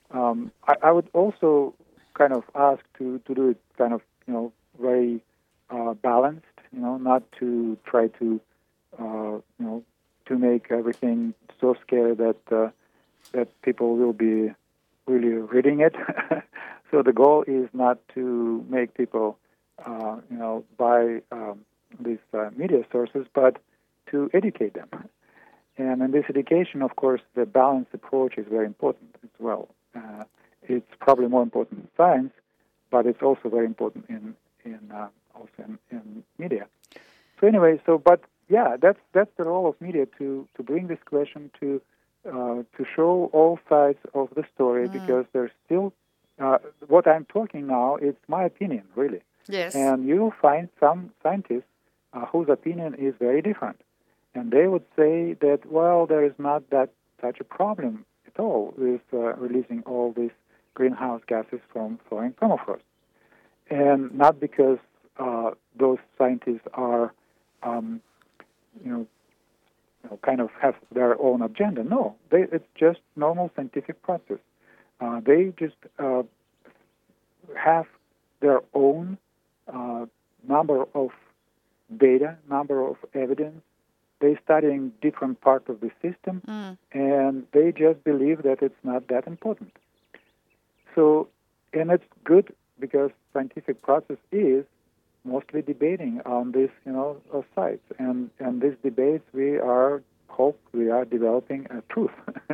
Um, I, I would also kind of ask to, to do it kind of, you know, very uh, balanced, you know, not to try to, uh, you know, to make everything so scary that uh, that people will be really reading it. So the goal is not to make people, uh, you know, buy um, these uh, media sources, but to educate them. And in this education, of course, the balanced approach is very important as well. Uh, it's probably more important in science, but it's also very important in in uh, also in, in media. So anyway, so but yeah, that's that's the role of media to to bring this question to uh, to show all sides of the story Mm. because there's still uh, what I'm talking now. It's my opinion, really, Yes. and you'll find some scientists uh, whose opinion is very different. And they would say that, well, there is not that such a problem at all with uh, releasing all these greenhouse gases from thawing permafrost. And not because uh, those scientists are, um, you, know, you know, kind of have their own agenda. No, they, it's just normal scientific process. Uh, they just uh, have their own uh, number of data, number of evidence. They're studying different parts of the system, Mm. and they just believe that it's not that important. So, and it's good because scientific process is mostly debating on these, you know, uh, sides. And and these debates, we are hope we are developing a truth.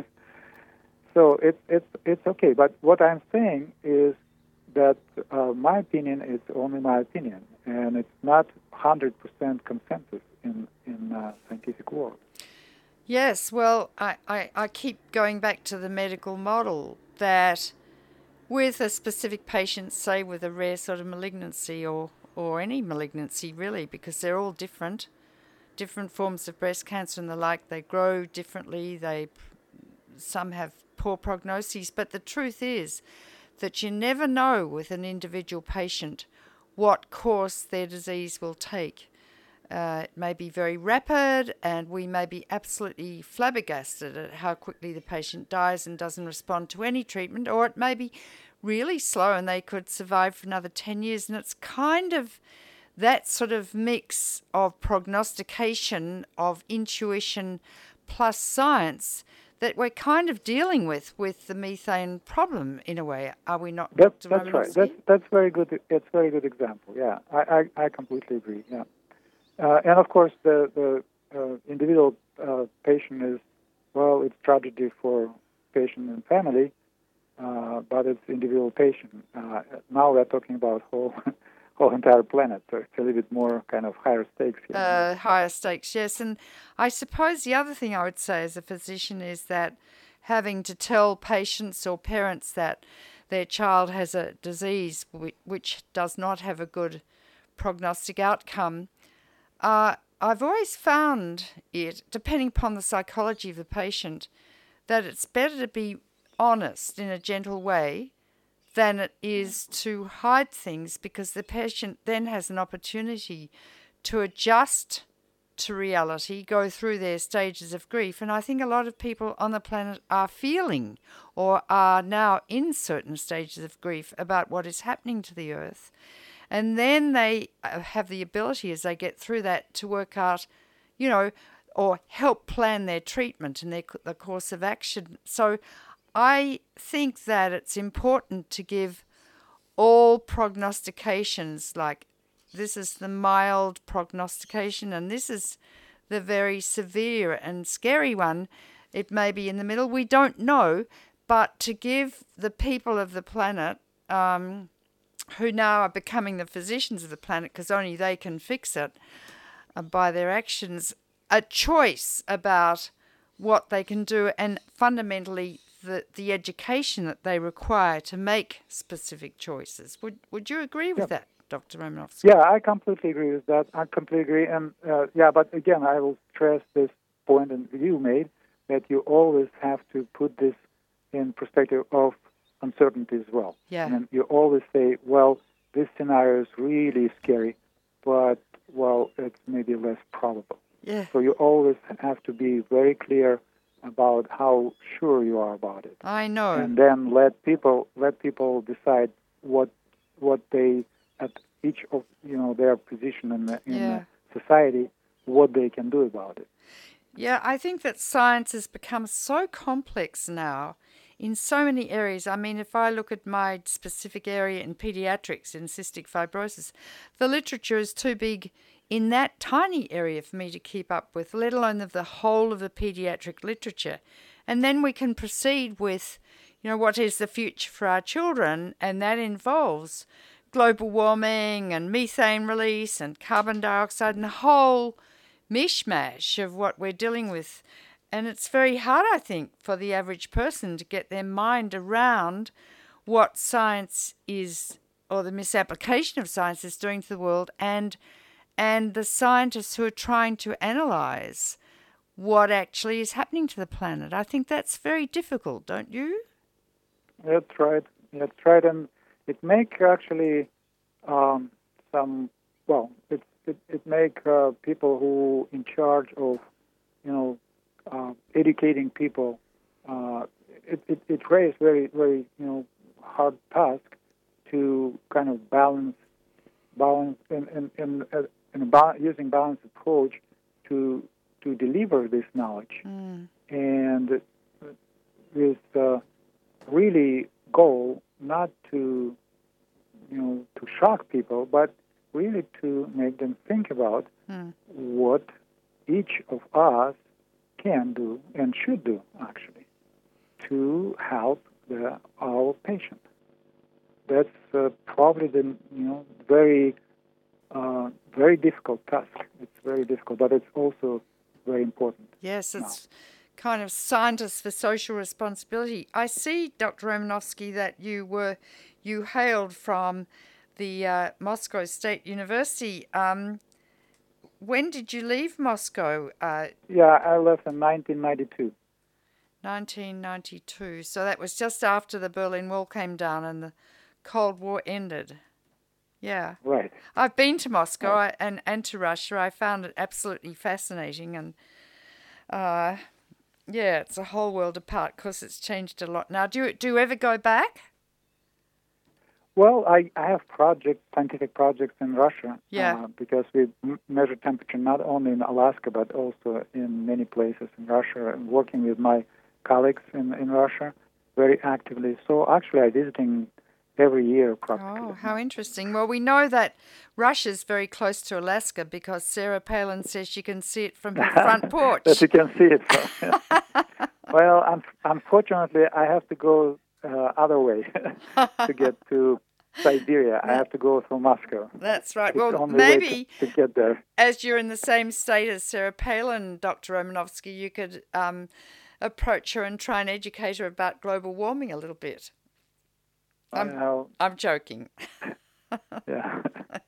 So it's it's it's okay. But what I'm saying is that uh, my opinion is only my opinion, and it's not one hundred percent consensus in in uh, scientific world. Yes, well, I, I, I keep going back to the medical model that with a specific patient, say with a rare sort of malignancy or, or any malignancy really, because they're all different, different forms of breast cancer and the like, they grow differently, they some have poor prognoses, but the truth is that you never know with an individual patient what course their disease will take. Uh, it may be very rapid, and we may be absolutely flabbergasted at how quickly the patient dies and doesn't respond to any treatment, or it may be really slow and they could survive for another ten years. And it's kind of that sort of mix of prognostication, of intuition plus science that we're kind of dealing with with the methane problem in a way, are we not, That, Doctor that's right. Romanowski? That's that's very good. It's very good example. Yeah, I I, I completely agree. Yeah, uh, and of course the the uh, individual uh, patient is, well, it's tragedy for patient and family, uh, but it's individual patient. Uh, now we're talking about whole whole entire planet, so it's a little bit more kind of higher stakes here. Uh, higher stakes, yes. And I suppose the other thing I would say as a physician is that having to tell patients or parents that their child has a disease which does not have a good prognostic outcome, uh, I've always found it, depending upon the psychology of the patient, that it's better to be honest in a gentle way than it is to hide things, because the patient then has an opportunity to adjust to reality, go through their stages of grief. And I think a lot of people on the planet are feeling or are now in certain stages of grief about what is happening to the earth. And then they have the ability, as they get through that, to work out, you know, or help plan their treatment and their, the course of action. So I think that it's important to give all prognostications, like this is the mild prognostication and this is the very severe and scary one. It may be in the middle, we don't know, but to give the people of the planet, um, who now are becoming the physicians of the planet because only they can fix it uh, by their actions, a choice about what they can do, and fundamentally the, the education that they require to make specific choices. Would would you agree with Yeah. that, Doctor Romanowski? Yeah, I completely agree with that. I completely agree. And uh, yeah, but again, I will stress this point that you made, that you always have to put this in perspective of uncertainty as well. Yeah. And you always say, well, this scenario is really scary, but, well, it's maybe less probable. Yeah. So you always have to be very clear about how sure you are about it. I know. And then let people let people decide what what they at each of you know their position in the, in Yeah. the society, what they can do about it. Yeah, I think that science has become so complex now in so many areas. I mean, if I look at my specific area in pediatrics, in cystic fibrosis, the literature is too big in that tiny area for me to keep up with, let alone of the whole of the pediatric literature. And then we can proceed with, you know, what is the future for our children, and that involves global warming and methane release and carbon dioxide and the whole mishmash of what we're dealing with. And it's very hard, I think, for the average person to get their mind around what science is, or the misapplication of science is doing to the world, and and the scientists who are trying to analyze what actually is happening to the planet. I think that's very difficult, don't you? That's right. That's right. And it make actually um, some, well, it, it, it make uh, people who in charge of, you know, uh, educating people, uh, it, it, it raised very, very, you know, hard task to kind of balance, balance in, in, in, uh, in a ba- using balanced approach to to deliver this knowledge. Mm. And with uh, really goal not to, you know, to shock people, but really to make them think about Mm. what each of us can do and should do, actually, to help the, our patient. That's uh, probably the, you know, very, uh, very difficult task. It's very difficult, but it's also very important. Yes, it's kind of scientists for social responsibility. I see, Doctor Romanovsky, that you were you hailed from the uh, Moscow State University. Um, when did you leave Moscow? Uh, Yeah, I left in nineteen ninety-two. nineteen ninety-two. So that was just after the Berlin Wall came down and the Cold War ended. Yeah. Right. I've been to Moscow Right. and, and to Russia. I found it absolutely fascinating, and uh, yeah, it's a whole world apart because it's changed a lot. Now, do you, do you ever go back? Well, I, I have projects, scientific projects in Russia, Yeah. uh, because we m- measure temperature not only in Alaska but also in many places in Russia, and working with my colleagues in, in Russia very actively. So actually I'm visiting every year practically. Oh, how interesting. Well, we know that Russia's very close to Alaska because Sarah Palin says she can see it from her front porch. That you can see it from. Well, un- unfortunately, I have to go uh, other way to get to Siberia. I have to go through Moscow. That's right. It's the Well, only way maybe to, to get there. as you're in the same state as Sarah Palin, Doctor Romanovsky, you could um, approach her and try and educate her about global warming a little bit. I'm, Well, I'm joking. yeah.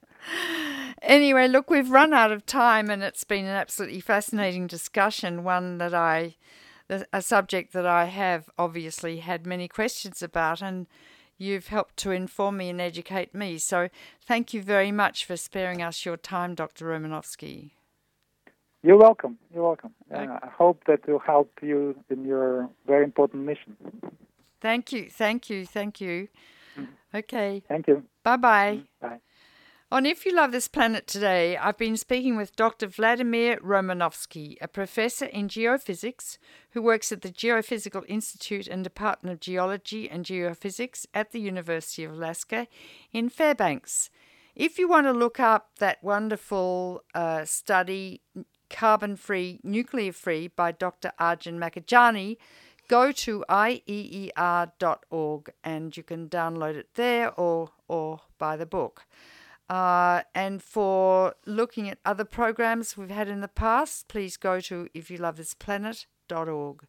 Anyway, look, we've run out of time, and it's been an absolutely fascinating discussion, one that I, a subject that I have obviously had many questions about, and you've helped to inform me and educate me. So thank you very much for sparing us your time, Doctor Romanovsky. You're welcome. You're welcome. Okay. Uh, I hope that will help you in your very important mission. Thank you, thank you, thank you. Okay, Thank you. bye-bye. Bye. On If You Love This Planet today, I've been speaking with Doctor Vladimir Romanovsky, a professor in geophysics who works at the Geophysical Institute and Department of Geology and Geophysics at the University of Alaska in Fairbanks. If you want to look up that wonderful uh, study, Carbon-Free, Nuclear-Free by Doctor Arjun Makajani, go to I E E R dot org and you can download it there or, or buy the book. Uh, and for looking at other programs we've had in the past, please go to if you love this planet dot org.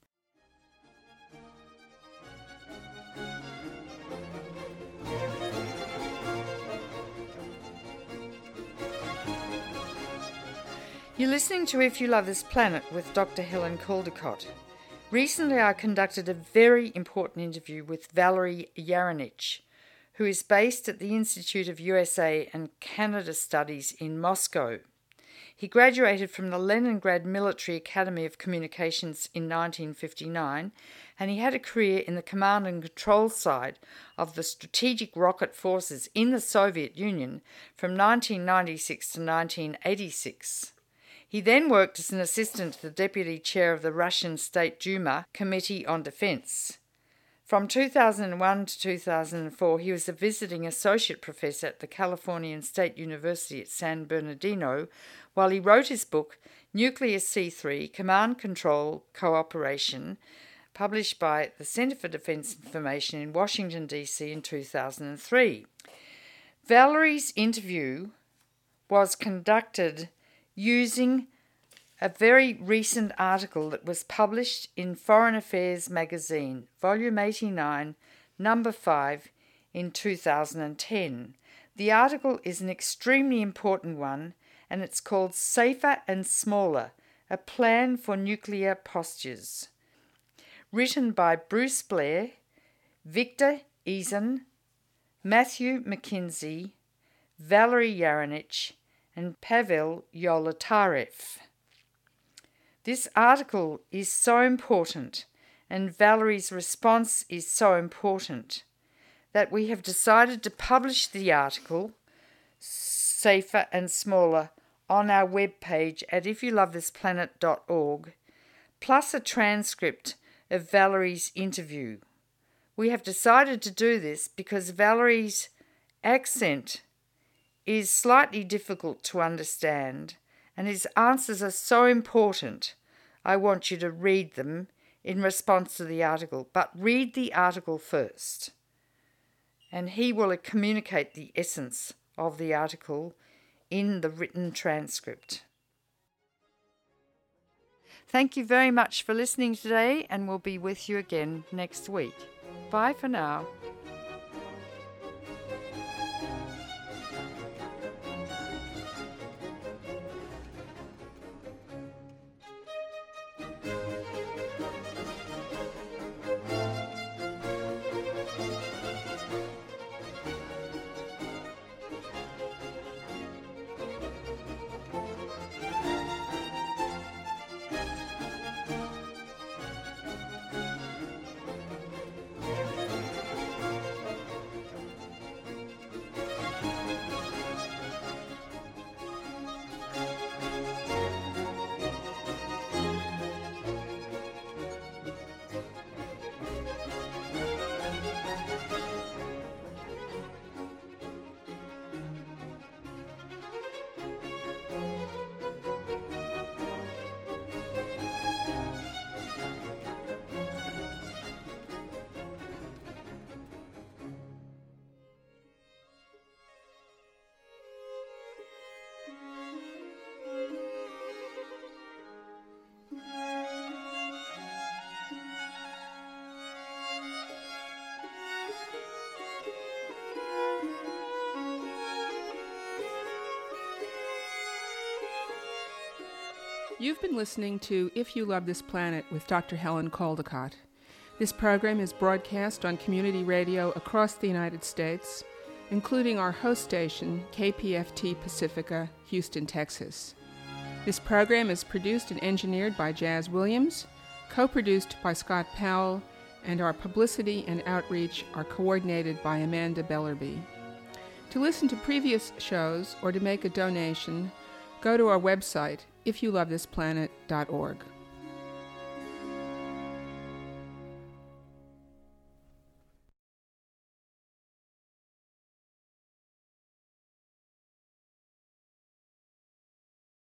You're listening to If You Love This Planet with Doctor Helen Caldicott. Recently I conducted a very important interview with Valerie Yaranich, who is based at the Institute of U S A and Canada Studies in Moscow. He graduated from the Leningrad Military Academy of Communications in nineteen fifty-nine, and he had a career in the command and control side of the strategic rocket forces in the Soviet Union from nineteen ninety-six to nineteen eighty-six. He then worked as an assistant to the deputy chair of the Russian State Duma Committee on Defense. From two thousand one to two thousand four, he was a visiting associate professor at the Californian State University at San Bernardino, while he wrote his book, Nuclear C three, Command Control Cooperation, published by the Center for Defense Information in Washington, D C in two thousand three. Valerie's interview was conducted using a very recent article that was published in Foreign Affairs magazine, volume eighty-nine, number five, in two thousand ten. The article is an extremely important one, and it's called Safer and Smaller, A Plan for Nuclear Postures. Written by Bruce Blair, Victor Eason, Matthew McKinsey, Valerie Yaranich, and Pavel Yolotarev. This article is so important, and Valerie's response is so important, that we have decided to publish the article, Safer and Smaller, on our webpage at if you love this planet dot org, plus a transcript of Valerie's interview. We have decided to do this because Valerie's accent is slightly difficult to understand, and his answers are so important. I want you to read them in response to the article, but read the article first, and he will communicate the essence of the article in the written transcript. Thank you very much for listening today, and we'll be with you again next week. Bye for now. You've been listening to If You Love This Planet with Doctor Helen Caldicott. This program is broadcast on community radio across the United States, including our host station, K P F T Pacifica, Houston, Texas. This program is produced and engineered by Jazz Williams, co-produced by Scott Powell, and our publicity and outreach are coordinated by Amanda Bellerby. To listen to previous shows or to make a donation, go to our website, if you love this planet dot org.